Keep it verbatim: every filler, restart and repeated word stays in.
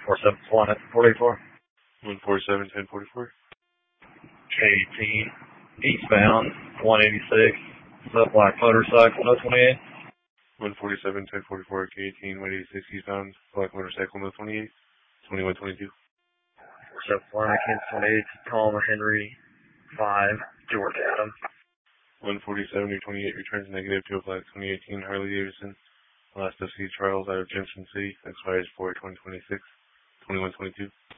four seven one forty-four. one four seven ten forty-four. K eighteen, eastbound, one eighty-six, black motorcycle, no twenty-eight. one forty-seven ten forty-four, K eighteen, one eighty-six, eastbound, black motorcycle, no twenty-eight, twenty-one twenty-two. four seven one, twenty-eight, Tacoma, Henry, five, George Adam. one forty-seven twenty-eight, returns negative to a black twenty eighteen Harley Davidson. Last of C Charles out of Junction City, expires four twenty twenty-six, twenty-one twenty-two.